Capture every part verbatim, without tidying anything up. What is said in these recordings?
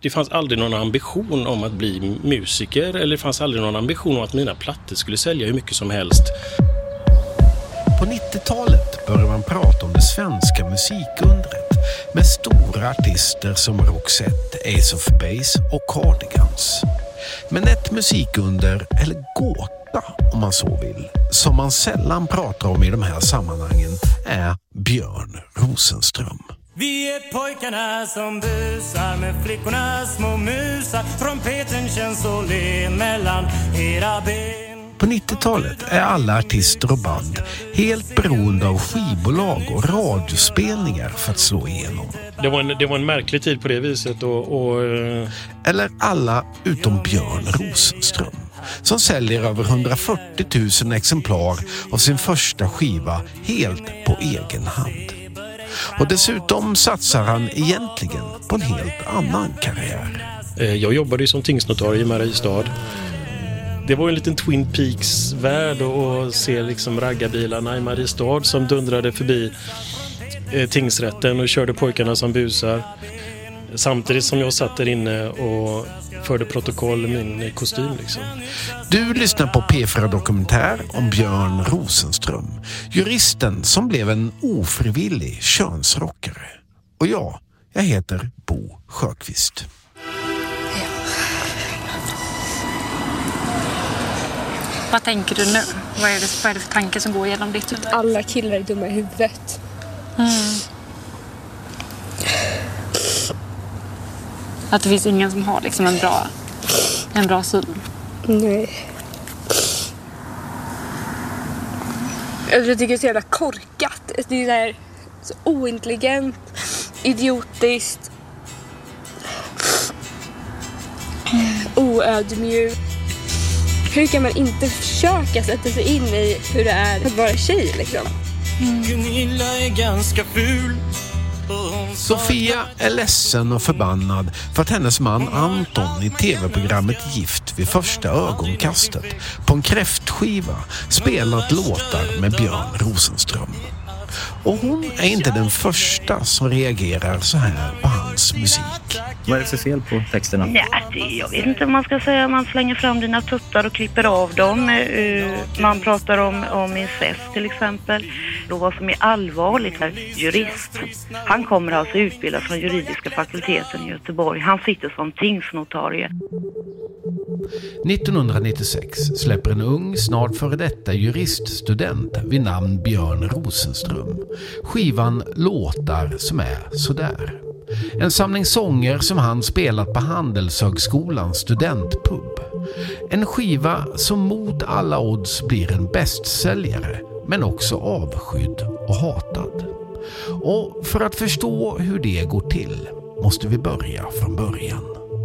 Det fanns aldrig någon ambition om att bli musiker, eller det fanns aldrig någon ambition om att mina plattor skulle sälja hur mycket som helst. På nittiotalet började man prata om det svenska musikundret med stora artister som Roxette, Ace of Base och Cardigans. Men ett musikunder, eller gåta om man så vill, som man sällan pratar om i de här sammanhangen är Björn Rosenström. Vi är pojkarna som busar med flickorna små musar. Trumpeten känns så len mellan era ben. På nittiotalet är alla artister och band helt beroende av skivbolag och radiospelningar för att slå igenom. Det var en, det var en märklig tid på det viset. Och, och... Eller alla utom Björn Rosenström, som säljer över hundrafyrtio tusen exemplar av sin första skiva helt på egen hand. Och dessutom satsar han egentligen på en helt annan karriär. Jag jobbade ju som tingsnotarie i Mariestad. Det var en liten Twin Peaks-värld att se liksom raggarbilarna i Mariestad som dundrade förbi eh, tingsrätten och körde pojkarna som busar. Samtidigt som jag satt där inne och förde protokoll i min kostym. Liksom. Du lyssnar på P fyra Dokumentär om Björn Rosenström, juristen som blev en ofrivillig könsrockare. Och jag, jag heter Bo Sjöqvist. Vad tänker du nu? Vad är det, vad är det för tankar som går igenom ditt huvud? Alla killar är dumma i huvudet. Mm. Att det finns ingen som har liksom en bra, en bra syn. Nej. Jag tycker det är så jävla korkat. Det är så här, så ointelligent, idiotiskt, oödmjukt. Hur kan man inte försöka sätta sig in i hur det är att vara tjej liksom? Mm. Gunilla är ganska ful. Sofia är ledsen och förbannad för att hennes man Anton i tv-programmet Gift vid första ögonkastet på en kräftskiva spelat låtar med Björn Rosenström. Och hon är inte den första som reagerar så här på hans musik. Vad är det för fel på texterna? Ja, det, jag vet inte om man ska säga. Man slänger fram dina tuttar och klipper av dem. Man pratar om, om incest till exempel. Och vad som är allvarligt är jurist. Han kommer alltså utbildas från juridiska fakulteten i Göteborg. Han sitter som tingsnotarie. nittonhundranittiosex släpper en ung, snart före detta juriststudent vid namn Björn Rosenström skivan Låtar som är sådär. En samling sånger som han spelat på Handelshögskolans studentpub. En skiva som mot alla odds blir en bästsäljare, men också avskydd och hatad. Och för att förstå hur det går till måste vi börja från början.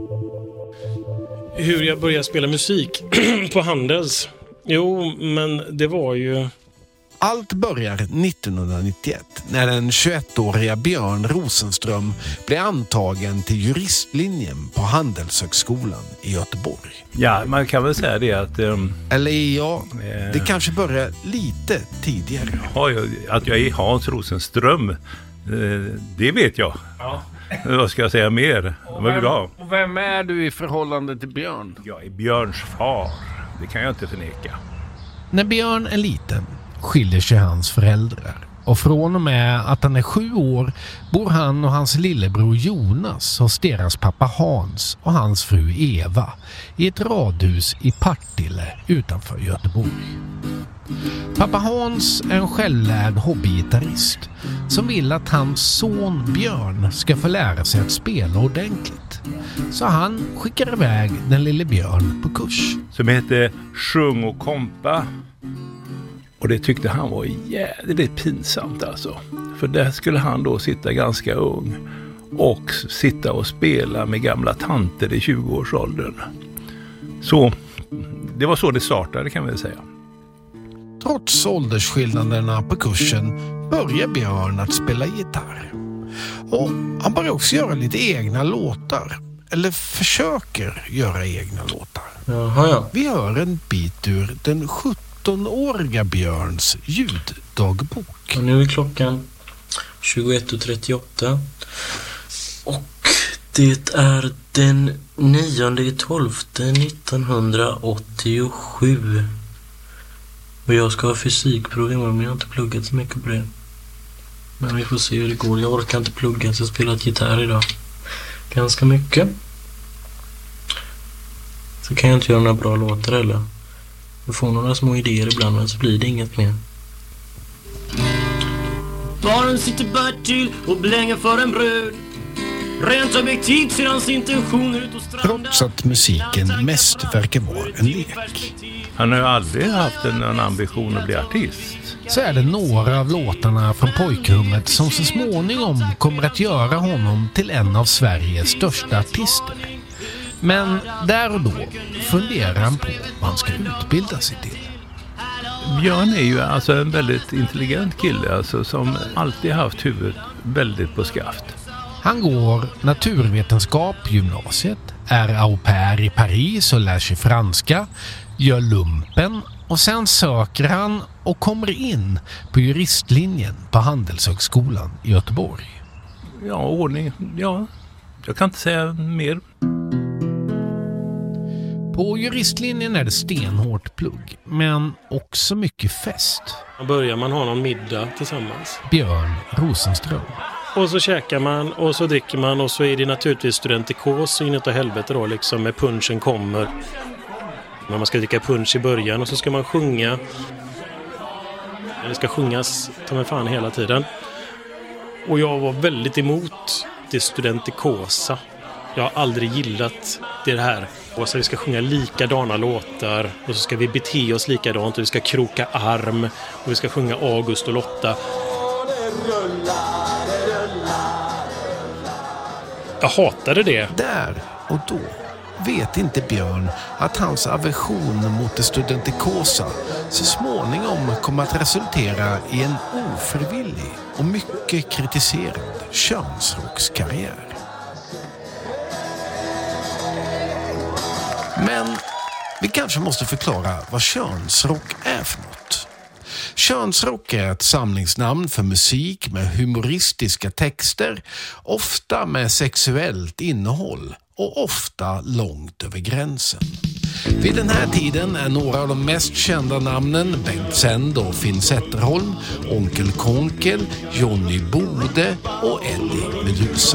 Hur jag började spela musik på Handels? Jo, men det var ju... Allt börjar nittonhundranittioett när den tjugoettåriga Björn Rosenström blir antagen till juristlinjen på Handelshögskolan i Göteborg. Ja, man kan väl säga det att... Um, Eller ja, det eh, kanske börjar lite tidigare. Ja, att jag är Hans Rosenström, eh, det vet jag. Ja. Vad ska jag säga mer? Och vem, och vem är du i förhållande till Björn? Jag är Björns far, det kan jag inte förneka. När Björn är liten skiljer sig hans föräldrar. Och från och med att han är sju år bor han och hans lillebror Jonas hos deras pappa Hans och hans fru Eva i ett radhus i Partille utanför Göteborg. Pappa Hans är en självlärd hobbygitarrist som vill att hans son Björn ska få lära sig att spela ordentligt. Så han skickar iväg den lille Björn på kurs. Som heter Sjung och kompa. Och det tyckte han var jävligt pinsamt alltså. För där skulle han då sitta ganska ung och sitta och spela med gamla tanter i tjugoårsåldern. Så det var så det startade, kan vi säga. Trots åldersskillnaderna på kursen börjar Björn att spela gitarr. Och han börjar också göra lite egna låtar. Eller försöker göra egna låtar. Jaha, ja. Vi hör en bit ur den sjuttonåriga Björns ljuddagbok. Och nu är klockan tjugoett och trettioåtta. Och det är Den nionde tolfte nittonhundraåttiosju. Och jag ska ha fysikprov imorgon, men jag har inte pluggat så mycket på det. Men vi får se hur det går. Jag orkar inte plugga, så jag har spelat gitarr idag. Ganska mycket. Så kan jag inte göra några bra låtar heller. Jag får några små idéer ibland, men så blir det inget mer. Baren sitter Bertil och blänger för en bröd. Rent objektivt ser hans intentioner ut och stranda. Trots att musiken mest verkar vara en lek. Han har ju aldrig haft en, en ambition att bli artist. Så är det några av låtarna från pojkrummet som så småningom kommer att göra honom till en av Sveriges största artister. Men där och då funderar han på vad han ska utbilda sig till. Björn är ju alltså en väldigt intelligent kille, alltså, som alltid haft huvudet väldigt på skaft. Han går naturvetenskap gymnasiet, är au pair i Paris och lär sig franska, gör lumpen och sen söker han och kommer in på juristlinjen på Handelshögskolan i Göteborg. Ja, ordning. Ja, jag kan inte säga mer. På juristlinjen är det stenhårt plugg, men också mycket fest. Då börjar man ha någon middag tillsammans. Björn Rosenström. Och så käkar man och så dricker man och så är det naturligtvis studentikos in utav helvete då liksom, med punchen kommer. Men man ska dricka punch i början och så ska man sjunga. Det ska sjungas ta mig fan hela tiden. Och jag var väldigt emot det studentikosa. Jag har aldrig gillat det här. Och så vi ska sjunga likadana låtar och så ska vi bete oss likadant och vi ska kroka arm och vi ska sjunga August och Lotta. Jag hatade det. Där och då vet inte Björn att hans aversion mot det studentikosa så småningom kommer att resultera i en ofrivillig och mycket kritiserad könsrockskarriär. Men vi kanske måste förklara vad könsrock är för något. Könsrock är ett samlingsnamn för musik med humoristiska texter, ofta med sexuellt innehåll och ofta långt över gränsen. Vid den här tiden är några av de mest kända namnen Bengt Sänd och Finn Zetterholm, Onkel Konkel, Johnny Bode och Eddie Medusa.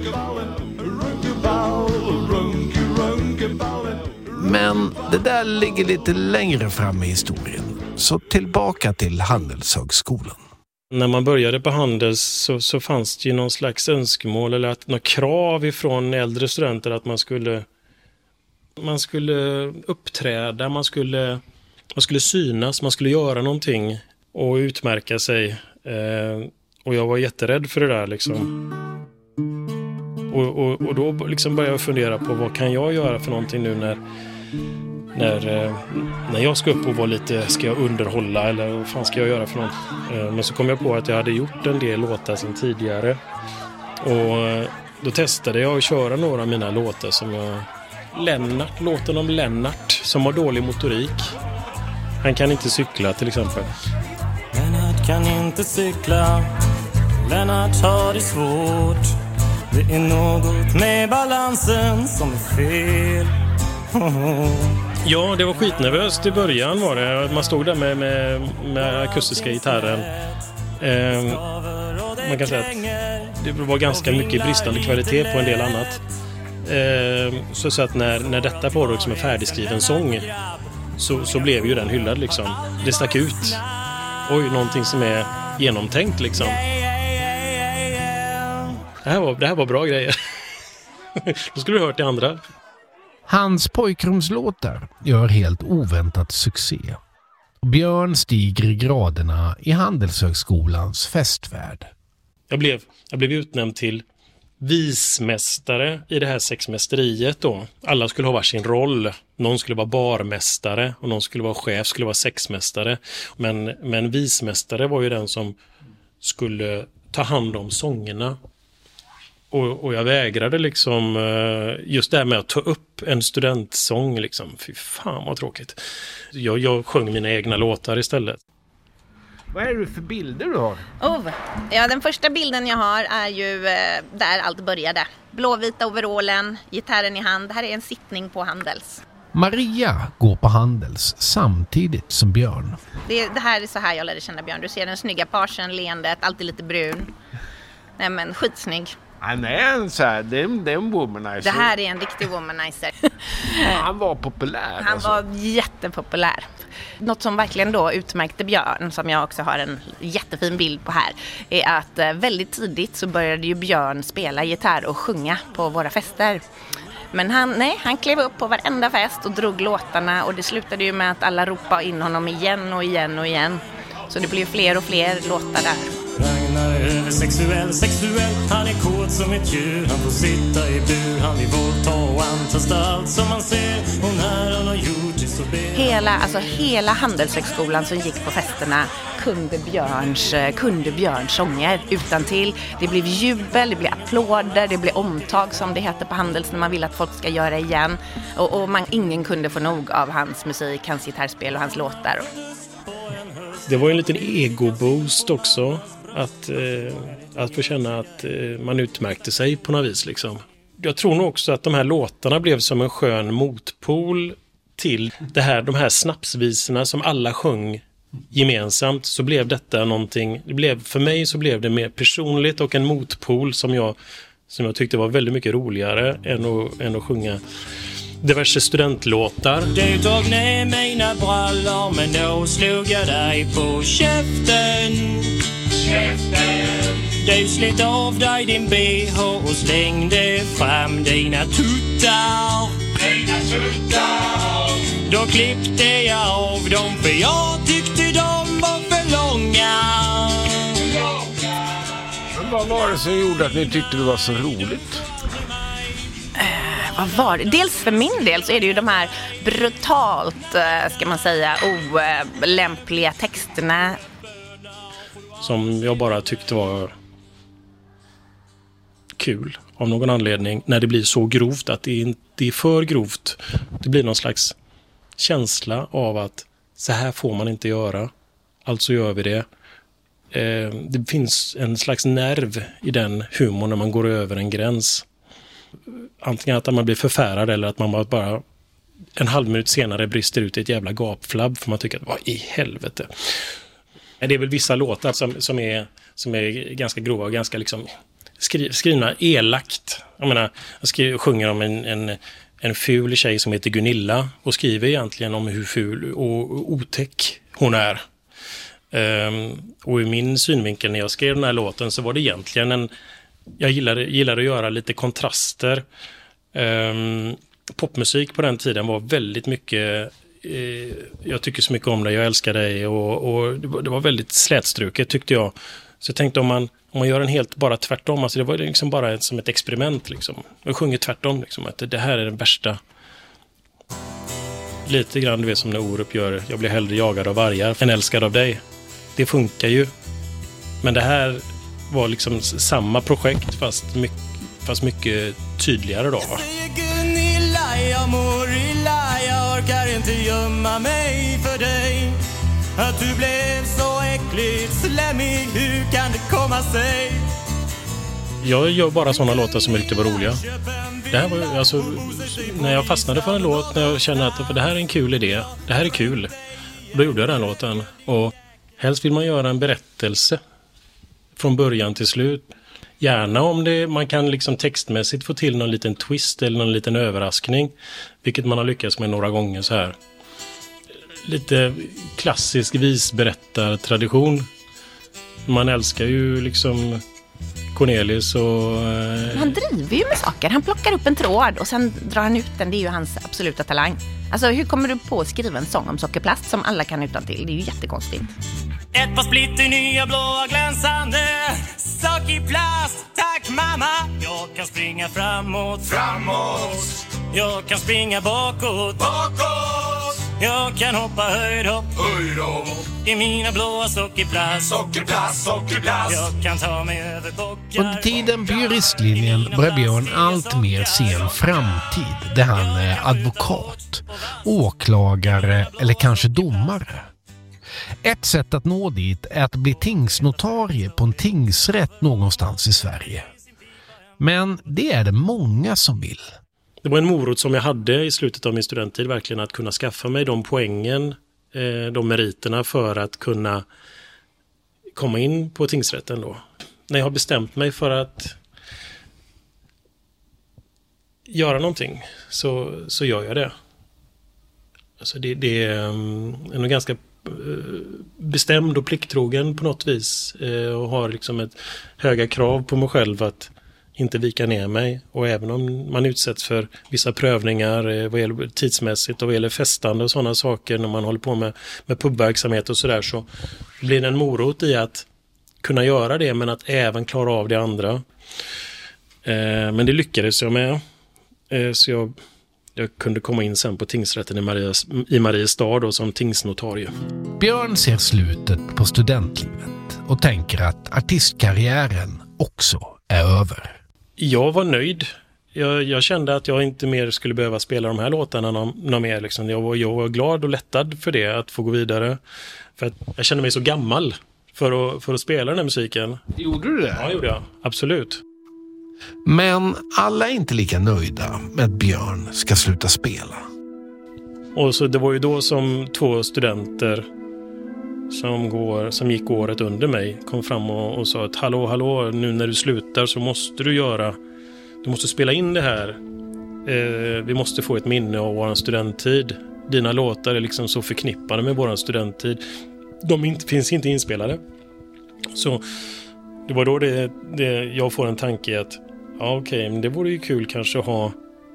Men det där ligger lite längre fram i historien. Så tillbaka till Handelshögskolan. När man började på Handels så, så fanns det ju någon slags önskemål eller att, några krav ifrån äldre studenter att man skulle, man skulle uppträda, man skulle, man skulle synas, man skulle göra någonting och utmärka sig. Eh, och jag var jätterädd för det där liksom. Och, och, och då liksom började jag fundera på vad kan jag göra för någonting nu när När, när jag ska upp och vara lite, ska jag underhålla eller vad fan ska jag göra för något? Men så kom jag på att jag hade gjort en del låtar sedan tidigare. Och då testade jag att köra några av mina låtar som jag... Lennart, låten om Lennart som har dålig motorik. Han kan inte cykla till exempel. Lennart kan inte cykla, Lennart har det svårt. Det är något med balansen som är fel. Ja, det var skitnervöst i början var det. Man stod där med, med, med akustiska gitarren. Eh, man kan säga att det var ganska mycket bristande kvalitet på en del annat. Eh, så, så att när, när detta var liksom en färdigskriven sång så, så blev ju den hyllad liksom. Det stack ut. Oj, någonting som är genomtänkt liksom. Det här var, det här var bra grejer. Då skulle du hört det andra. Hans pojkrumslåtar gör helt oväntat succé. Och Björn stiger i graderna i Handelshögskolans festvärld. Jag blev, jag blev utnämnd till vismästare i det här sexmästeriet då. Alla skulle ha varsin roll. Någon skulle vara barmästare och någon skulle vara chef, skulle vara sexmästare. Men, men vismästare var ju den som skulle ta hand om sångerna. Och, och jag vägrade liksom just det här med att ta upp en studentsång liksom. Fy fan vad tråkigt. Jag, jag sjöng mina egna låtar istället. Vad är det för bilder du har? Oh, ja, den första bilden jag har är ju eh, där allt började. Blåvita overallen, gitarren i hand. Det här är en sittning på Handels. Maria går på Handels samtidigt som Björn. Det, det här är så här jag lärde känna Björn. Du ser den snygga parsen, leendet, alltid lite brun. Nej men skitsnygg. Han är en så här, det är, det är en womanizer. Det här är en riktig womanizer. Han var populär. Han alltså. var jättepopulär. Något som verkligen då utmärkte Björn, som jag också har en jättefin bild på här, är att väldigt tidigt så började ju Björn spela gitarr och sjunga på våra fester. Men han, nej, han klev upp på varenda fest och drog låtarna, och det slutade ju med att alla ropade in honom igen och igen och igen. Så det blev fler och fler låtar där. Ragnar är översexuell, sexuell. Han är kåt som ett djur. Han får sitta i bur. Han vill våldta och antasta allt som man ser. Och när han har gjort det så ber Hela, alltså hela Handelshögskolan som gick på festerna kunde Björns, kunde Björns sånger utan till. Det blev jubel, det blev applåder, det blev omtag som det heter på Handels när man vill att folk ska göra igen. Och, och man, ingen kunde få nog av hans musik, hans gitarrspel och hans låtar. Det var en liten ego-boost också. Att, eh, att få känna att eh, man utmärkte sig på något vis. Liksom. Jag tror nog också att de här låtarna blev som en skön motpol till det här, de här snapsvisorna som alla sjöng gemensamt. Så blev detta någonting, det blev, för mig så blev det mer personligt och en motpol som jag, som jag tyckte var väldigt mycket roligare än att, än att sjunga diverse studentlåtar. Du tog ner mina brallor, men då slog jag dig på käften. Käften. Du slet av dig din B H och slängde fram dina tuttar. Dina tuttar. Då klippte jag av dem, för jag tyckte de var för långa. Men vad var det som gjorde att ni tyckte det var så roligt? Vad var det? Dels för min del så är det ju de här brutalt, ska man säga, olämpliga texterna. Som jag bara tyckte var kul av någon anledning. När det blir så grovt att det är, det är för grovt. Det blir någon slags känsla av att så här får man inte göra. Alltså gör vi det. Eh, det finns en slags nerv i den humorn när man går över en gräns. Antingen att man blir förfärad eller att man bara en halv minut senare brister ut i ett jävla gapflabb för man tycker att vad i helvete. Det är väl vissa låtar som, som, är, som är ganska grova och ganska liksom skri, skrivna elakt. Jag menar, jag skriver, sjunger om en, en, en ful tjej som heter Gunilla och skriver egentligen om hur ful och otäck hon är. Um, och i min synvinkel när jag skrev den här låten så var det egentligen en jag gillar, gillar att göra lite kontraster. Um, popmusik på den tiden var väldigt mycket eh, jag tycker så mycket om dig, jag älskar dig och, och det, var, det var väldigt slätstruket tyckte jag. Så jag tänkte om man, om man gör en helt bara tvärtom, alltså det var liksom bara ett, som ett experiment liksom. Jag sjunger tvärtom liksom, att det, det här är den värsta. Lite grann du vet som när Orup gör jag blir hellre jagad av vargar än älskad av dig. Det funkar ju. Men det här var liksom samma projekt fast mycket, fast mycket tydligare då. Va? Gunilla, jag mår illa, jag orkar inte gömma mig för dig. Att du blev så äckligt slemmig, hur kan det komma sig? Jag gör bara sådana låtar som jag tyckte var roliga. Det här var alltså, när jag fastnade för en låt, när jag kände att för det här är en kul idé, det här är kul. Då gjorde jag den låten. Och helst vill man göra en berättelse från början till slut. Gärna om det, man kan liksom textmässigt få till någon liten twist eller någon liten överraskning. Vilket man har lyckats med några gånger så här. Lite klassisk visberättartradition. Man älskar ju liksom Cornelis och... Eh... Han driver ju med saker. Han plockar upp en tråd och sen drar han ut den. Det är ju hans absoluta talang. Alltså hur kommer du på att skriva en sång om sockerplast som alla kan utan till? Det är ju jättekonstigt. Ett par splitter nya blåa glänsande sockerplast. Tack mamma. Jag kan springa framåt. Framåt. Jag kan springa bakåt. Bakåt. Jag kan hoppa höjdhopp. Höjdhopp. I mina blåa sockerplast. Sockerplast, sockerplast. Jag kan ta mig över bockar. Under tiden på juristlinjen börjar Björn allt mer se en framtid där han är advokat, åklagare eller kanske domare. Ett sätt att nå dit är att bli tingsnotarie på en tingsrätt någonstans i Sverige. Men det är det många som vill. Det var en morot som jag hade i slutet av min studenttid, verkligen att kunna skaffa mig de poängen, de meriterna för att kunna komma in på tingsrätten då. När jag har bestämt mig för att göra någonting så, så gör jag det. Alltså det, det är en ganska bestämd och plikttrogen på något vis och har liksom ett höga krav på mig själv att inte vika ner mig. Och även om man utsätts för vissa prövningar vad gäller tidsmässigt och vad gäller festande och sådana saker när man håller på med, med pubverksamhet och sådär, så blir det en morot i att kunna göra det men att även klara av det andra. Eh, men det lyckades jag med. Eh, så jag, jag kunde komma in sen på tingsrätten i, Marias, i Mariestad då, som tingsnotarie. Björn ser slutet på studentlivet och tänker att artistkarriären också är över. Jag var nöjd. Jag, jag kände att jag inte mer skulle behöva spela de här låtarna någon, någon mer. Liksom. Jag, var, jag var glad och lättad för det, att få gå vidare. För att jag kände mig så gammal för att, för att spela den här musiken. Gjorde du det? Ja, gjorde jag. Absolut. Men alla är inte lika nöjda med att Björn ska sluta spela. Och så det var ju då som två studenter som, går, som gick året under mig kom fram och, och sa att hallå, hallå, nu när du slutar så måste du göra, du måste spela in det här. Eh, vi måste få ett minne av vår studenttid. Dina låtar är liksom så förknippade med vår studenttid. De inte, finns inte inspelade. Så det var då det, det, jag får en tanke att ja, okej, okay, men det vore ju kul kanske att ha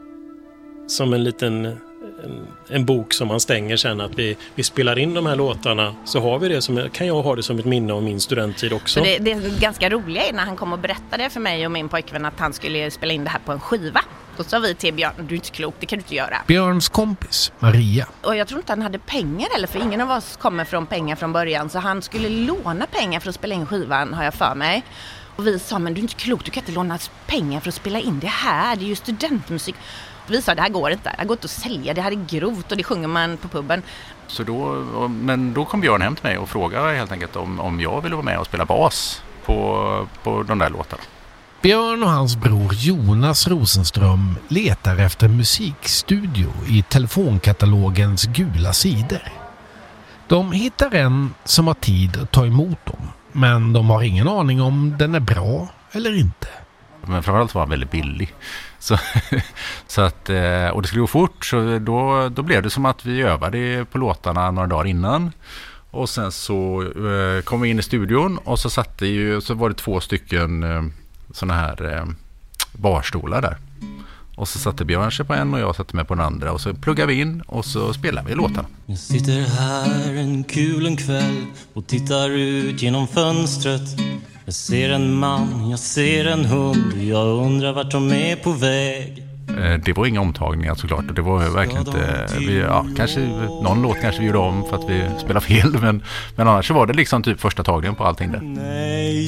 som en liten en, en bok som man stänger sen, att vi, vi spelar in de här låtarna, så har vi det som, kan jag ha det som ett minne av min studenttid också. Så det, det är ganska roliga när han kom och berättade för mig och min pojkvän att han skulle spela in det här på en skiva. Då sa vi till Björn, du är inte klok, det kan du inte göra. Björns kompis, Maria. Och jag tror inte han hade pengar eller, för ingen av oss kommer från pengar från början. Så han skulle låna pengar för att spela in skivan, har jag för mig. Och vi sa, men du är inte klok, du kan inte låna pengar för att spela in det här. Det är ju studentmusik. Vi sa, det här går inte, det här går inte att sälja, det här är grovt och det sjunger man på puben. Så då, men då kom Björn hem till mig och frågade helt enkelt om, om jag ville vara med och spela bas på, på de där låtarna. Björn och hans bror Jonas Rosenström letar efter musikstudio i telefonkatalogens gula sidor. De hittar en som har tid att ta emot dem, men de har ingen aning om den är bra eller inte. Men framförallt var han väldigt billig. Så, så att, och det skulle gå fort, så då, då blev det som att vi övade på låtarna några dagar innan. Och sen så eh, kom vi in i studion och så, satte ju, så var det två stycken eh, såna här eh, barstolar där. Och så satte Björn sig på en och jag satte mig på den andra. Och så pluggade vi in och så spelade vi låtarna. Jag sitter här en kulen kväll och tittar ut genom fönstret. Jag ser en man, jag ser en hund. Jag undrar vart de är på väg. Det var inga omtagningar såklart. Och det var verkligen inte... Vi, ja, kanske, någon låt kanske vi gjorde om för att vi spelade fel. Men, men annars så var det liksom typ första tagningen på allting där. Nej.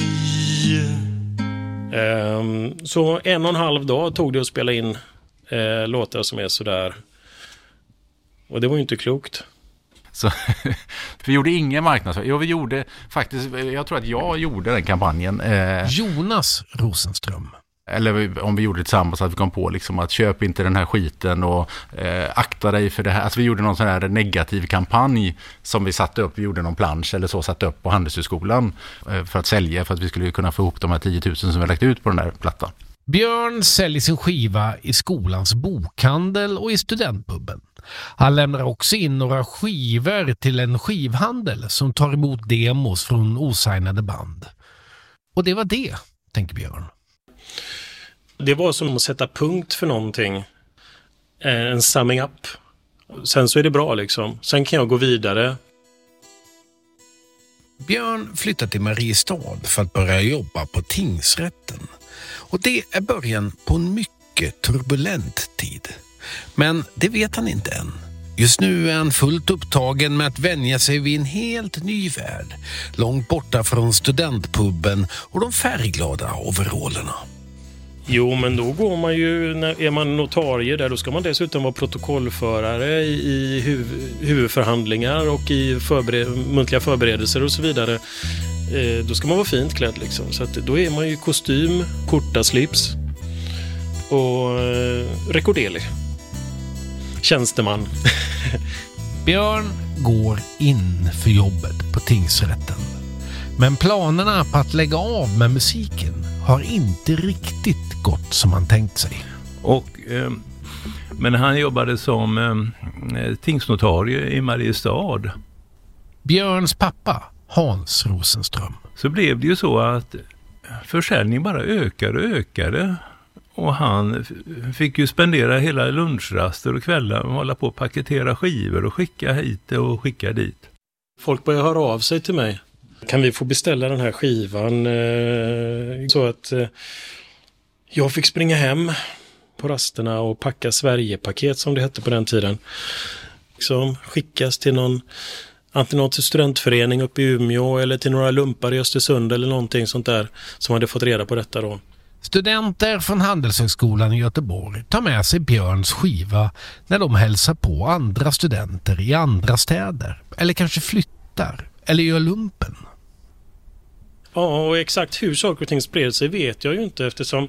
Um, så en och en halv dag tog det att spela in uh, låtar som är sådär. Och det var ju inte klokt. Så vi gjorde ingen marknadsföring. Jo, vi gjorde faktiskt, jag tror att jag gjorde den kampanjen. Eh, Jonas Rosenström. Eller om vi gjorde det tillsammans, att vi kom på liksom att köp inte den här skiten och eh, akta dig för det här. Alltså vi gjorde någon sån här negativ kampanj som vi satte upp. Vi gjorde någon plansch eller så, satte upp på Handelshögskolan eh, för att sälja, för att vi skulle kunna få ihop de här tio tusen som vi lagt ut på den där plattan. Björn säljer sin skiva i skolans bokhandel och i studentpubben. Han lämnar också in några skivor till en skivhandel som tar emot demos från osignade band. Och det var det, tänker Björn. Det var som att sätta punkt för någonting. En summing up. Sen så är det bra liksom. Sen kan jag gå vidare. Björn flyttar till Mariestad för att börja jobba på tingsrätten. Och det är början på en mycket turbulent tid. Men det vet han inte än. Just nu är han fullt upptagen med att vänja sig vid en helt ny värld. Långt borta från studentpubben och de färgglada overallerna. Jo, men då går man ju, när är man notarie där, då ska man dessutom vara protokollförare i, i huv, huvudförhandlingar och i förbered, muntliga förberedelser och så vidare. Eh, då ska man vara fint klädd liksom. Så att då är man ju kostym, korta slips och eh, rekordelig. Tjänsteman. Björn går in för jobbet på tingsrätten. Men planerna på att lägga av med musiken har inte riktigt gått som han tänkt sig. Och, eh, men han jobbade som eh, tingsnotarie i Mariestad. Björns pappa, Hans Rosenström. Så blev det ju så att försäljningen bara ökade och ökade. Och han fick ju spendera hela lunchraster och kvällar och hålla på att paketera skivor och skicka hit och skicka dit. Folk börjar höra av sig till mig. Kan vi få beställa den här skivan? Eh, så att eh, jag fick springa hem på rasterna och packa Sverigepaket som det hette på den tiden. Som skickas till någon, antingen till studentförening uppe i Umeå eller till några lumpar i Östersund eller någonting sånt där som hade fått reda på detta då. Studenter från Handelshögskolan i Göteborg tar med sig Björns skiva när de hälsar på andra studenter i andra städer. Eller kanske flyttar. Eller gör lumpen. Ja, och exakt hur saker och ting spred sig vet jag ju inte, eftersom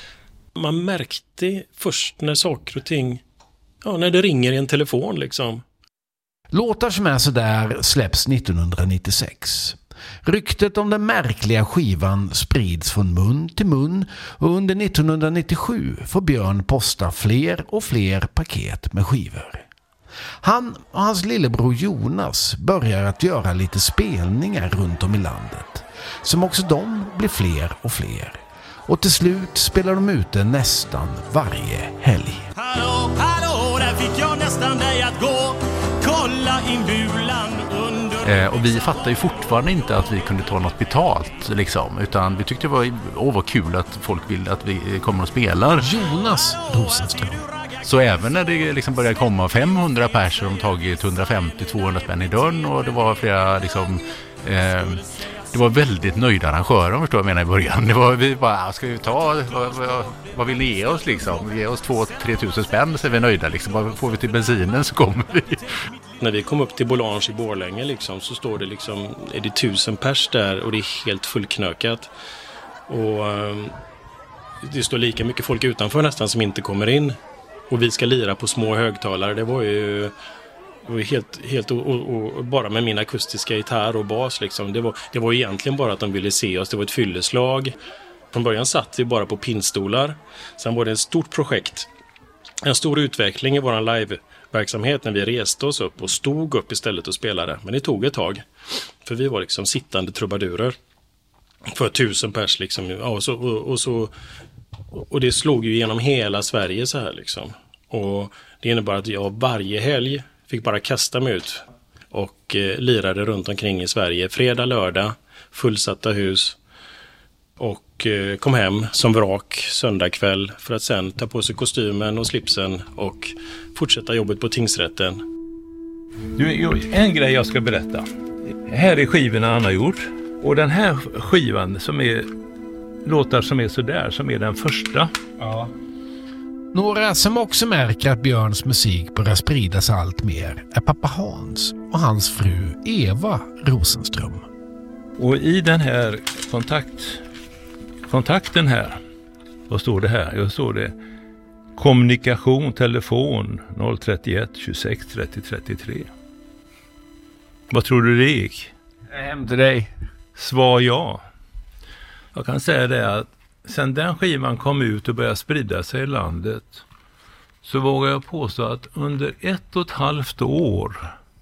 man märkte först när saker och ting, ja, när det ringer i en telefon liksom. Låtar som är så där släpps nittonhundranittiosex. Ryktet om den märkliga skivan sprids från mun till mun och under nittonhundranittiosju får Björn posta fler och fler paket med skivor. Han och hans lillebror Jonas börjar att göra lite spelningar runt om i landet, som också de blir fler och fler. Och till slut spelar de ute nästan varje helg. Hallå, hallå, där fick jag nästan dig att gå. Kolla in bulan under... Eh, och vi fattar ju fortfarande inte att vi kunde ta något betalt liksom, utan vi tyckte det var, åh vad kul att folk vill att vi kommer och spelar. Jonas Rosenström. Så även när det liksom började komma femhundra personer som tagit hundrafemtio till tvåhundra spänn i dörren och det var flera liksom... Eh, det var väldigt nöjda arrangörer, om förstår jag menar i början. Det var vi bara, ska vi ta, vad, vad, vad vill ni ge oss liksom? Ge oss två till tre tusen spänn så är vi nöjda liksom. Vad får vi till bensinen så kommer vi. När vi kom upp till Bolange i Borlänge liksom, så står det liksom, är det tusen pers där och det är helt fullknökat. Och um, det står lika mycket folk utanför nästan som inte kommer in. Och vi ska lira på små högtalare. Det var ju... Det var helt, helt och, och, och bara med min akustiska gitarr och bas liksom. Det var, det var egentligen bara att de ville se oss. Det var ett fylleslag. Från början satt vi bara på pinnstolar. Sen var det ett stort projekt. En stor utveckling i våran liveverksamhet när vi reste oss upp och stod upp istället och spelade. Men det tog ett tag. För vi var liksom sittande trubadurer. För tusen pers liksom. Ja, och, så, och, och, så, och det slog ju genom hela Sverige så här liksom. Och det innebar att jag varje helg fick bara kasta mig ut och eh, lirade runt omkring i Sverige. Fredag, lördag, fullsatta hus och eh, kom hem som vrak söndag kväll för att sen ta på sig kostymen och slipsen och fortsätta jobbet på tingsrätten. Du, en grej jag ska berätta. Här är skivorna han har gjort och den här skivan som är låtar som är så där som är den första. Ja. Några som också märker att Björns musik börjar spridas allt mer är pappa Hans och hans fru Eva Rosenström. Och i den här kontakt, kontakten här, vad står det här? Jag står det kommunikation, telefon noll trettioett tjugosex trettio trettiotre. Vad tror du det gick? Hem till dig. Svar ja. Jag kan säga det att sen den skivan kom ut och började sprida sig i landet så vågar jag påstå att under ett och ett halvt år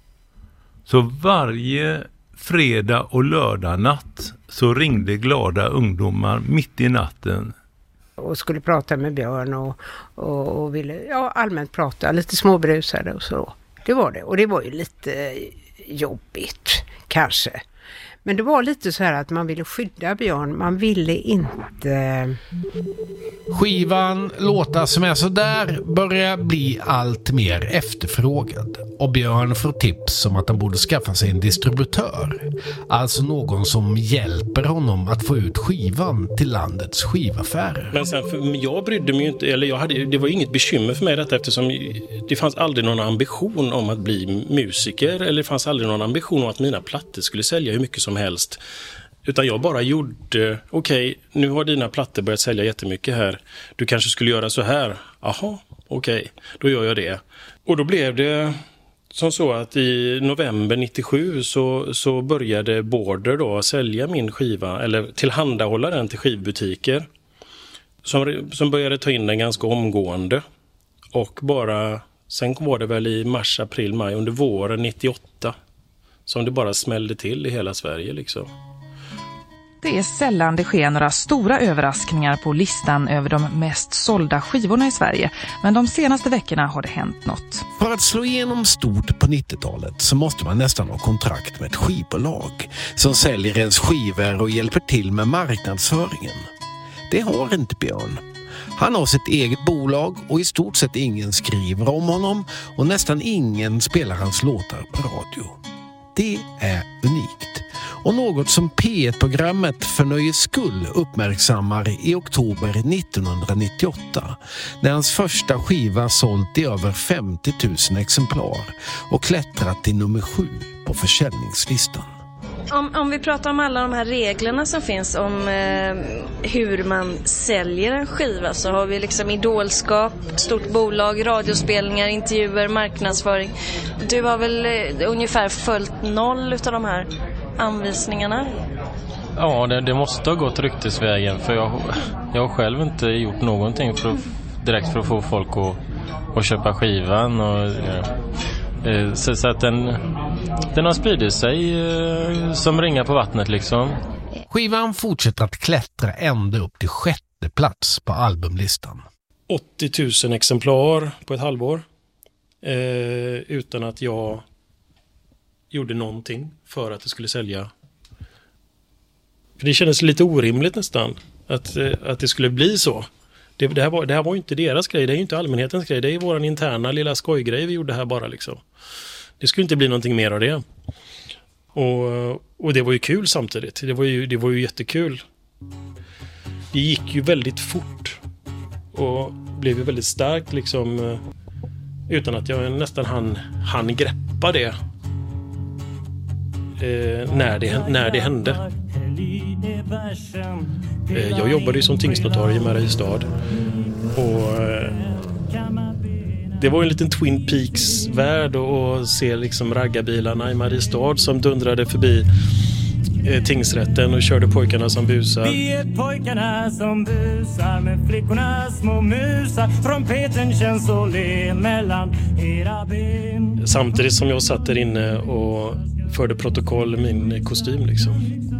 så varje fredag och lördag natt så ringde glada ungdomar mitt i natten. Och skulle prata med Björn och, och, och ville ja, allmänt prata, lite småbrusade och så. Det var det. Och det var ju lite jobbigt kanske. Men det var lite så här att man ville skydda Björn. Man ville inte... Skivan Låtar som är så där börjar bli allt mer efterfrågad. Och Björn får tips om att han borde skaffa sig en distributör. Alltså någon som hjälper honom att få ut skivan till landets skivaffärer. Men sen, för jag brydde mig ju inte, eller jag hade, det var inget bekymmer för mig detta, eftersom det fanns aldrig någon ambition om att bli musiker, eller det fanns aldrig någon ambition om att mina plattor skulle sälja hur mycket som helst. Utan jag bara gjorde, okej, okay, nu har dina plattor börjat sälja jättemycket här. Du kanske skulle göra så här. Aha, okej, okay, då gör jag det. Och då blev det som så att i november nittiosju så, så började Border då sälja min skiva, eller tillhandahålla den till skivbutiker. Som, som började ta in den ganska omgående. Och bara, sen var det väl i mars, april, maj under våren nittioåtta som det bara smällde till i hela Sverige liksom. Det är sällan det sker några stora överraskningar på listan över de mest sålda skivorna i Sverige. Men de senaste veckorna har det hänt något. För att slå igenom stort på nittiotalet så måste man nästan ha kontrakt med ett skivbolag som säljer ens skivor och hjälper till med marknadsföringen. Det har inte Björn. Han har sitt eget bolag och i stort sett ingen skriver om honom och nästan ingen spelar hans låtar på radio. Det är unikt. Och något som P ett-programmet För nöjes skull uppmärksammar i oktober nittonhundranittioåtta när hans första skiva sålt i över femtio tusen exemplar och klättrat till nummer sju på försäljningslistan. Om, om vi pratar om alla de här reglerna som finns om eh, hur man säljer en skiva, så har vi liksom idolskap, stort bolag, radiospelningar, intervjuer, marknadsföring. Du har väl eh, ungefär följt noll utav de här anvisningarna? Ja, det, det måste ha gått ryktesvägen, för jag, jag har själv inte gjort någonting för att, direkt för att få folk att, att köpa skivan. Och, eh, så, så att den, den har spridit sig eh, som ringar på vattnet liksom. Skivan fortsätter att klättra ända upp till sjätte plats på albumlistan. åttio tusen exemplar på ett halvår. Eh, utan att jag gjorde någonting för att det skulle sälja. För det kändes lite orimligt nästan att, att det skulle bli så. Det, det, här var, det här var ju inte deras grej, det är ju inte allmänhetens grej, det är våran interna lilla skojgrej vi gjorde här bara liksom. Det skulle inte bli någonting mer av det. Och, och det var ju kul samtidigt. Det var ju, det var ju jättekul. Det gick ju väldigt fort och blev ju väldigt starkt liksom, utan att jag nästan hann, hann greppa det. Eh, när, det, när det hände. Eh, jag jobbade ju som tingsnotarie i Mariestad och eh, det var en liten Twin Peaks-värld och se liksom raggarbilarna i Mariestad som dundrade förbi eh, tingsrätten och körde pojkarna som busar. Vi är pojkarna som busar med flickorna små musar. Trumpeten känns så le mellan era ben. Samtidigt som jag satt där inne och förde protokoll i min kostym liksom.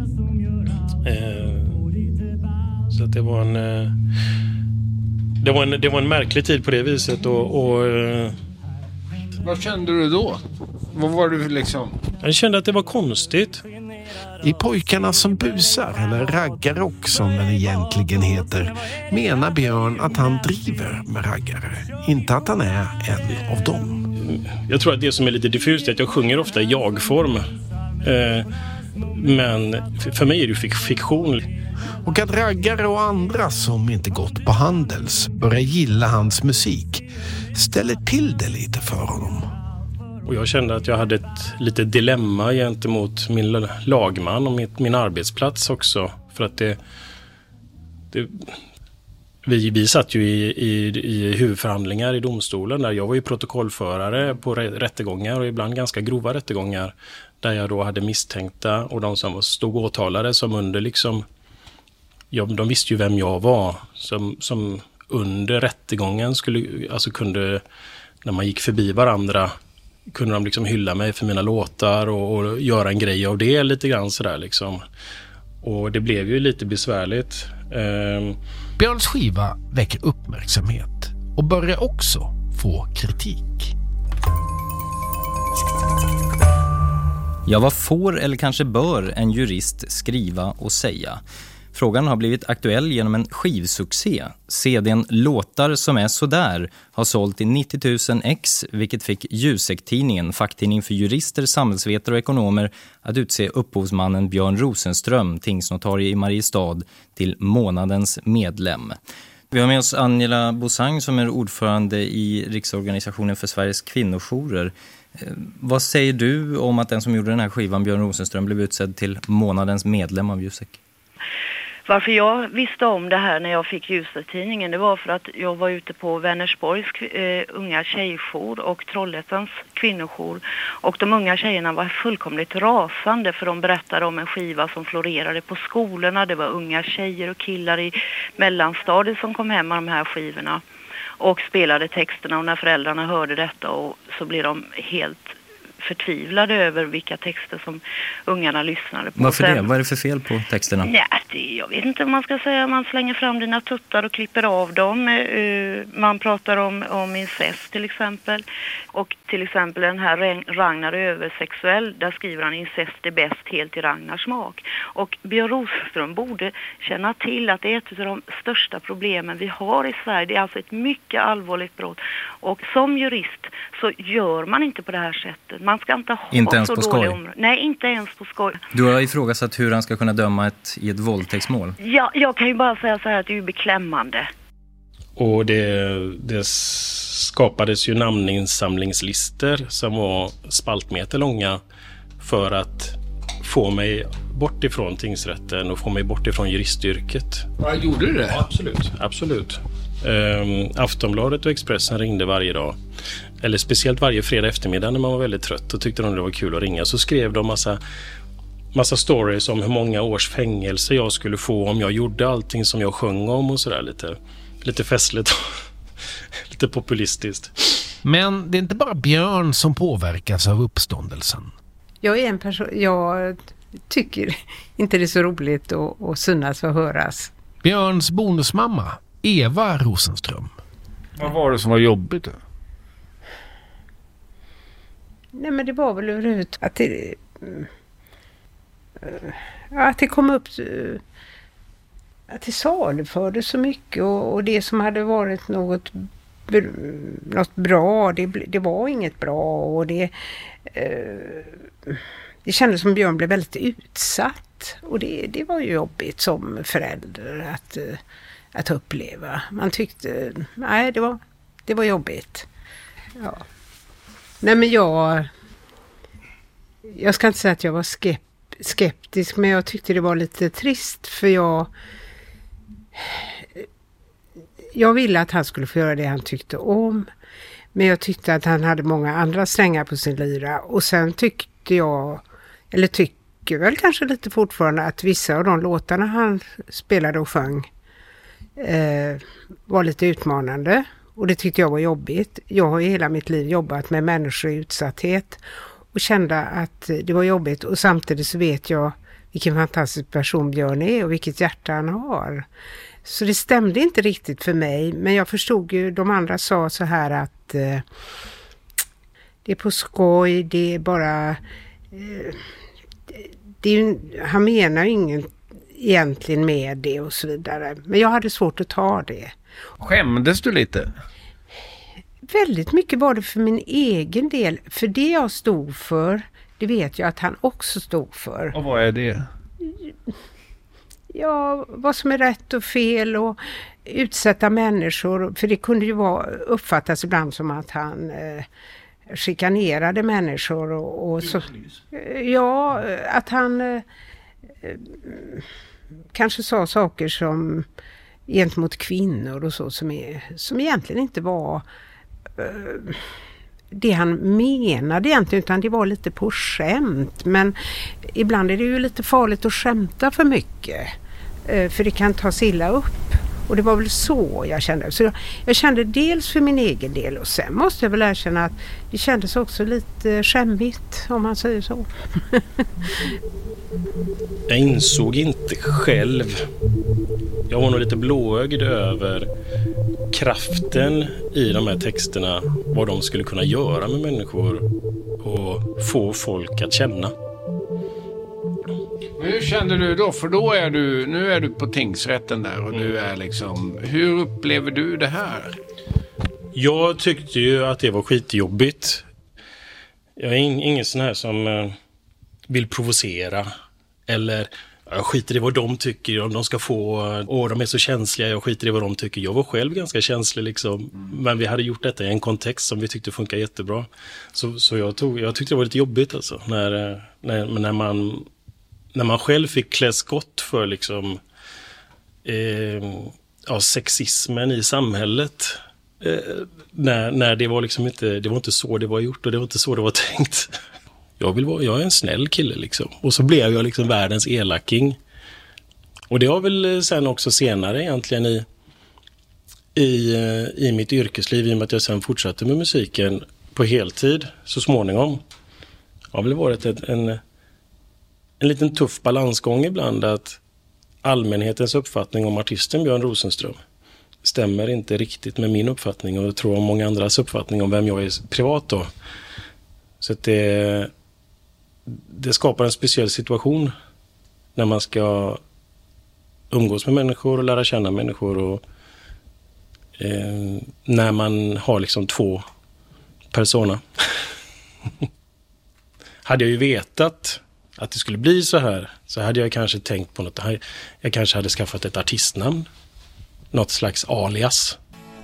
Eh, så att det var en, eh, det var en det var en märklig tid på det viset och, och eh, vad kände du då? Vad var du liksom? Jag kände att det var konstigt. I Pojkarna som busar, eller raggarrock som den egentligen heter, menar Björn att han driver med raggare, inte att han är en av dem. Jag tror att det som är lite diffust är att jag sjunger ofta i jag-form. Eh, men för mig är det fik- fiktion. Och att raggare och andra som inte gått på Handels börjar gilla hans musik ställer till det lite för honom. Och jag kände att jag hade ett litet dilemma gentemot min lagman och mitt, min arbetsplats också. För att det... det vi, vi satt ju i, i, i huvudförhandlingar i domstolen där jag var ju protokollförare på rättegångar och ibland ganska grova rättegångar där jag då hade misstänkta och de som stod åtalade som under liksom... Ja, de visste ju vem jag var som, som under rättegången skulle, alltså kunde, när man gick förbi varandra kunde de liksom hylla mig för mina låtar och, och göra en grej av det lite grann sådär liksom. Och det blev ju lite besvärligt. Um... Björns skiva väcker uppmärksamhet och börjar också få kritik. Ja, vad får eller kanske bör en jurist skriva och säga? Frågan har blivit aktuell genom en skivsuccé. C D:n Låtar som är sådär har sålt i nittio tusen ex, vilket fick Jusek-tidningen, facktidning för jurister, samhällsvetare och ekonomer, att utse upphovsmannen Björn Rosenström, tingsnotarie i Mariestad, till månadens medlem. Vi har med oss Angela Bosang som är ordförande i Riksorganisationen för Sveriges kvinnojourer. Vad säger du om att den som gjorde den här skivan, Björn Rosenström, blev utsedd till månadens medlem av Jusek? Varför jag visste om det här när jag fick Jusek-tidningen, det var för att jag var ute på Vänersborgs eh, unga tjejjour och Trollhättans kvinnojour. Och de unga tjejerna var fullkomligt rasande, för de berättade om en skiva som florerade på skolorna. Det var unga tjejer och killar i mellanstadiet som kom hem med de här skivorna och spelade texterna. Och när föräldrarna hörde detta och så blev de helt förtvivlade över vilka texter som ungarna lyssnade på. Varför Sen, det? Vad är det för fel på texterna? Ja, det, jag vet inte om man ska säga. Man slänger fram dina tuttar och klipper av dem. Uh, man pratar om, om incest till exempel. Och till exempel den här Ragnar översexuell, där skriver han incest är bäst helt i Ragnars smak. Och Björn Rosenström borde känna till att det är ett av de största problemen vi har i Sverige. Det är alltså ett mycket allvarligt brott. Och som jurist så gör man inte på det här sättet. Man ska inte ha inte ens så på dålig skoj. område. Nej, inte ens på skoj. Du har ifrågasatt hur han ska kunna döma ett, i ett våldtäktsmål. Ja, jag kan ju bara säga så här att det är ju beklämmande. Och det, det skapades ju namninsamlingslister som var spaltmeter långa för att få mig bort ifrån tingsrätten och få mig bort ifrån juristyrket. Ja, gjorde du det? Ja, absolut, absolut. Um, Aftonbladet och Expressen ringde varje dag. Eller speciellt varje fredag eftermiddag när man var väldigt trött och tyckte de det var kul att ringa. Så skrev de massa, massa stories om hur många års fängelse jag skulle få om jag gjorde allting som jag sjöng om och sådär lite, lite festligt. Lite populistiskt. Men det är inte bara Björn som påverkas av uppståndelsen. Jag är en person, jag tycker inte det är så roligt att, att synas och höras. Björns bonusmamma, Eva Rosenström. Vad var det som var jobbigt då? Nej, men det var väl överhuvud att det, att det kom upp, att det saluförde så mycket och, och det som hade varit något, något bra, det, det var inget bra och det, det kändes som Björn blev väldigt utsatt och det, det var ju jobbigt som förälder att, att uppleva. Man tyckte, nej det var, det var jobbigt. Ja. Nej, men jag jag ska inte säga att jag var skep, skeptisk, men jag tyckte det var lite trist för jag jag ville att han skulle få göra det han tyckte om, men jag tyckte att han hade många andra strängar på sin lyra och sen tyckte jag, eller tycker väl kanske lite fortfarande, att vissa av de låtarna han spelade och sjöng eh, var lite utmanande. Och det tyckte jag var jobbigt. Jag har ju hela mitt liv jobbat med människor i utsatthet och kände att det var jobbigt. Och samtidigt så vet jag vilken fantastisk person Björn är och vilket hjärta han har. Så det stämde inte riktigt för mig. Men jag förstod ju, de andra sa så här att eh, det är på skoj, det är bara... Eh, det är ju, han menar ju ingen egentligen med det och så vidare. Men jag hade svårt att ta det. Skämdes du lite? Väldigt mycket var det för min egen del. För det jag stod för, det vet jag att han också stod för. Och vad är det? Ja, vad som är rätt och fel och utsätta människor. För det kunde ju vara, uppfattas ibland som att han eh, chikanerade människor. Och, och så, ja, att han eh, kanske sa saker som gentemot kvinnor och så som, är, som egentligen inte var uh, det han menade egentligen, utan det var lite på skämt. Men ibland är det ju lite farligt att skämta för mycket uh, för det kan ta illa upp. Och det var väl så jag kände. Så jag, jag kände dels för min egen del och sen måste jag väl erkänna att det kändes också lite skämmigt, om man säger så. Jag insåg inte själv. Jag var nog lite blåögd över kraften i de här texterna. Vad de skulle kunna göra med människor och få folk att känna. Hur kände du då? För då är du, nu är du på tingsrätten där och du är liksom, hur upplever du det här? Jag tyckte ju att det var skitjobbigt. Jag är ingen sån här som eh, vill provocera eller jag skiter i vad de tycker, om de ska få, åh de är så känsliga, jag skiter i vad de tycker. Jag var själv ganska känslig liksom, mm. men vi hade gjort detta i en kontext som vi tyckte funkar jättebra. Så, så jag, tog, jag tyckte det var lite jobbigt alltså, när, när, när, man, när man själv fick klä skott för liksom, eh, ja, sexismen i samhället. Eh, när, när det var liksom inte, det var inte så det var gjort och det var inte så det var tänkt. Jag, vill vara, jag är en snäll kille liksom. Och så blev jag liksom världens elaking. Och det har väl sen också senare egentligen i, i, i mitt yrkesliv, i och med att jag sen fortsatte med musiken på heltid så småningom. Det har väl varit ett, en, en liten tuff balansgång ibland, att allmänhetens uppfattning om artisten Björn Rosenström stämmer inte riktigt med min uppfattning, och jag tror om många andras uppfattning om vem jag är privat då. Så att det, det skapar en speciell situation när man ska umgås med människor och lära känna människor, och eh, när man har liksom två personer. Hade jag ju vetat att det skulle bli så här, så hade jag kanske tänkt på något. Jag kanske hade skaffat ett artistnamn, något slags alias.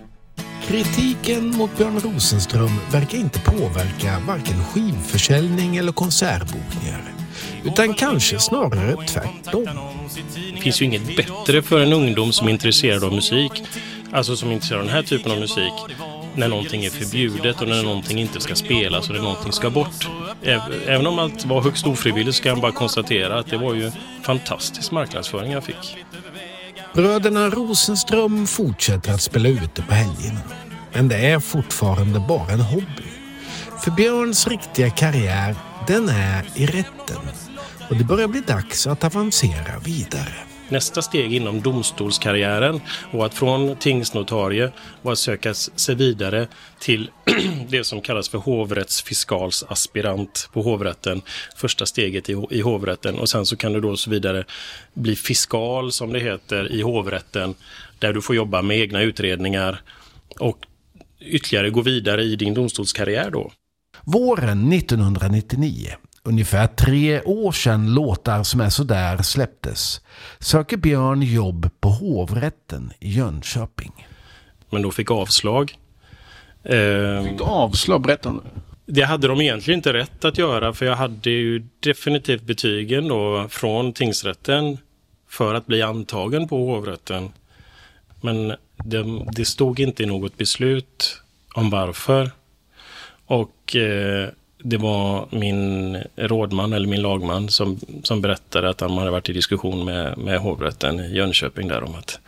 Kritiken mot Björn Rosenström verkar inte påverka varken skivförsäljning eller konsertbokningar, utan kanske snarare tvärtom. Det finns ju inget bättre för en ungdom som är intresserad av musik, alltså som är intresserad av den här typen av musik, när någonting är förbjudet och när någonting inte ska spelas och när någonting ska bort. Även om allt var högst ofrivilligt så kan jag bara konstatera att det var ju fantastisk marknadsföring jag fick. Bröderna Rosenström fortsätter att spela ute på helgerna, men det är fortfarande bara en hobby. För Björns riktiga karriär, den är i rätten, och det börjar bli dags att avancera vidare. Nästa steg inom domstolskarriären var att från tingsnotarie var att söka sig vidare till det som kallas för hovrättsfiskalsaspirant på hovrätten. Första steget i, i hovrätten, och sen så kan du då så vidare bli fiskal som det heter i hovrätten, där du får jobba med egna utredningar och ytterligare gå vidare i din domstolskarriär då. Våren nittonhundranittionio, ungefär tre år sedan Låtar som är så där släpptes, söker Björn jobb på hovrätten i Jönköping. Men då fick avslag. Eh, fick avslag, berätta. Det hade de egentligen inte rätt att göra, för jag hade ju definitivt betygen då från tingsrätten för att bli antagen på hovrätten. Men det, det stod inte i något beslut om varför. Och eh, det var min rådman eller min lagman som, som berättade att han hade varit i diskussion med, med hovrätten i Jönköping där om att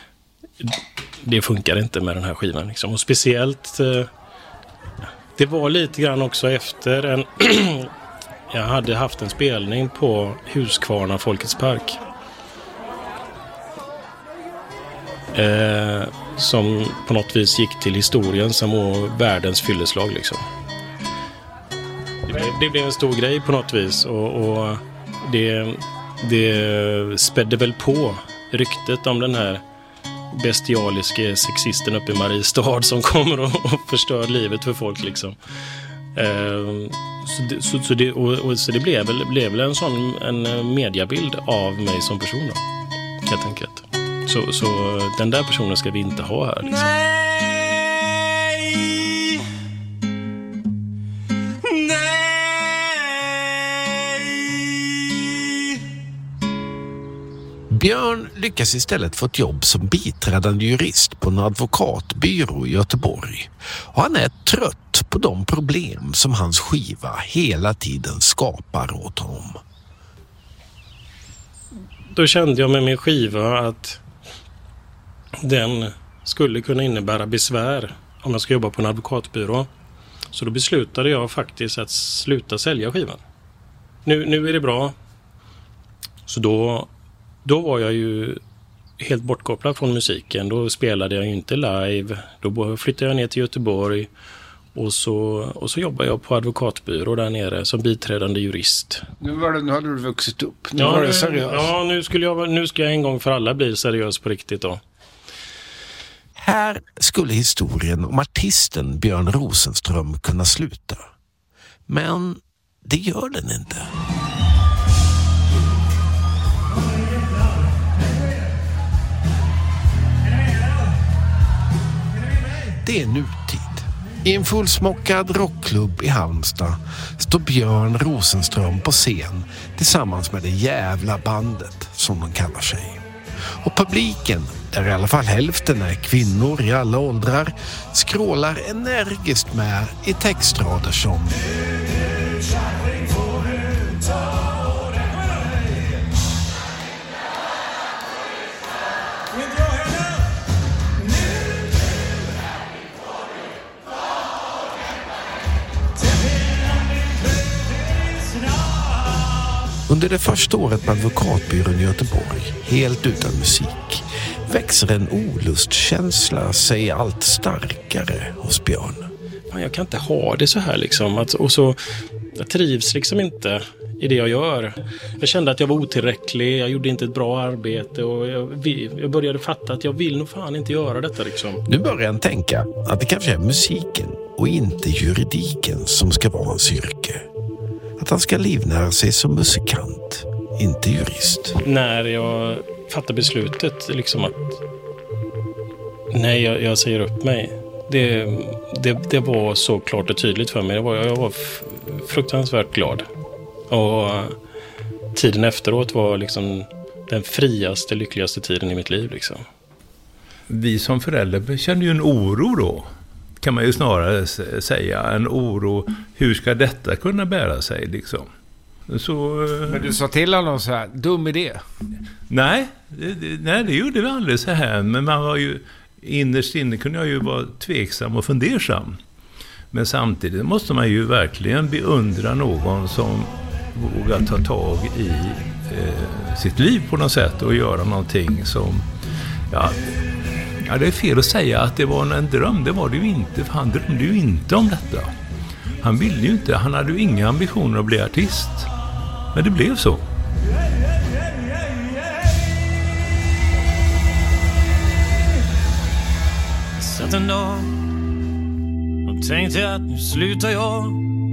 det funkar inte med den här skivan liksom. Och speciellt eh, det var lite grann också efter en jag hade haft en spelning på Huskvarna Folkets park eh, som på något vis gick till historien som var världens fylleslag liksom. Det blev, det blev en stor grej på något vis, och, och det, det spädde väl på ryktet om den här bestialiske sexisten uppe i Mariestad som kommer och, och förstör livet för folk liksom. Eh, så det, så, så det, och, och, så det blev väl, blev väl en sån en mediabild av mig som person då, helt enkelt. Så, så den där personen ska vi inte ha här liksom. Björn lyckas istället få ett jobb som biträdande jurist på en advokatbyrå i Göteborg. Och han är trött på de problem som hans skiva hela tiden skapar åt honom. Då kände jag med min skiva att den skulle kunna innebära besvär om jag ska jobba på en advokatbyrå. Så då beslutade jag faktiskt att sluta sälja skivan. Nu, nu är det bra. Så då... Då var jag ju helt bortkopplad från musiken. Då spelade jag ju inte live. Då flyttade jag ner till Göteborg Och så, och så jobbar jag på advokatbyrå där nere som biträdande jurist. Nu, var det, nu hade du vuxit upp. Nu ja, var det seriöst. Ja, nu, skulle jag, nu ska jag en gång för alla bli seriös på riktigt då. Här skulle historien om artisten Björn Rosenström kunna sluta. Men det gör den inte. Det är nutid. I en fullsmockad rockklubb i Halmstad står Björn Rosenström på scen tillsammans med det jävla bandet som de kallar sig. Och publiken, där i alla fall hälften är kvinnor i alla åldrar, skrålar energiskt med i textrader som under det första året på advokatbyrån i Göteborg, helt utan musik, växer en olustkänsla sig allt starkare hos Björn. Jag kan inte ha det så här liksom. Att, och så, jag trivs liksom inte i det jag gör. Jag kände att jag var otillräcklig, jag gjorde inte ett bra arbete och jag, jag började fatta att jag vill nog fan inte göra detta liksom. Nu börjar han tänka att det kanske är musiken och inte juridiken som ska vara hans yrke. Att han ska livnära sig som musikant, inte jurist. När jag fattade beslutet liksom att nej, jag, jag säger upp mig. Det, det, det var så klart och tydligt för mig. Jag var, jag var fruktansvärt glad. Och tiden efteråt var liksom den friaste, lyckligaste tiden i mitt liv liksom. Vi som föräldrar kände ju en oro då. Kan man ju snarare säga, en oro, hur ska detta kunna bära sig liksom. Så, men du sa till honom så här, dum idé? Nej, det, nej, det gjorde vi aldrig så här, men man var ju innerst inne kunde jag ju vara tveksam och fundersam. Men samtidigt måste man ju verkligen beundra någon som vågar ta tag i eh, sitt liv på något sätt och göra någonting som, ja, ja, det är fel att säga att det var en dröm, det var det ju inte, för han drömde ju inte om detta. Han ville ju inte, han hade ju inga ambitioner att bli artist. Men det blev så. Satt en dag och tänkte att nu slutar jag.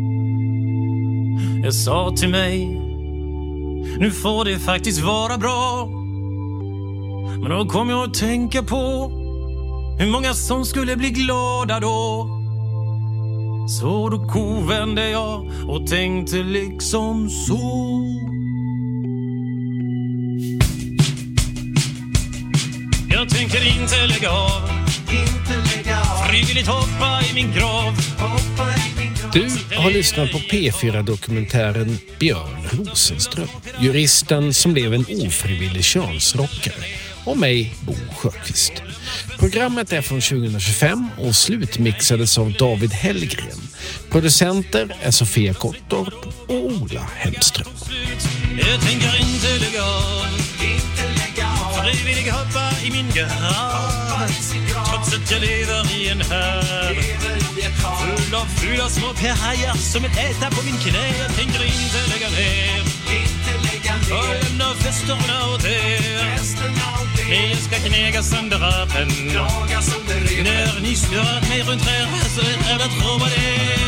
Jag sa till mig, nu får det faktiskt vara bra. Men då kom jag att tänka på hur många som skulle bli glada då. Så då kovände jag och tänkte liksom så. Jag tänker inte lägga av, inte lägga av. Frivilligt hoppa i min grav. Hoppa i min grav. Du har lyssnat på P fyra-dokumentären Björn Rosenström, juristen som blev en ofrivillig könsrockare, och mig, Bo Sjöqvist. Programmet är från tjugohundratjugofem och slutmixades av David Hellgren. Producenter är Sofia Kottorp och Ola Hemström. Jag tänker inte lägga av, inte lägga av. Frivillig hoppa i min grav. Trots att jag lever i en härv full av fula små pirajer som ett äta på min knä. Jag tänker inte lägga ner, inte lägga ner. Och lämna festerna åt er. Jag ska knäga sönder rapen. När ni snurrar mig runt här så är det att tro på det.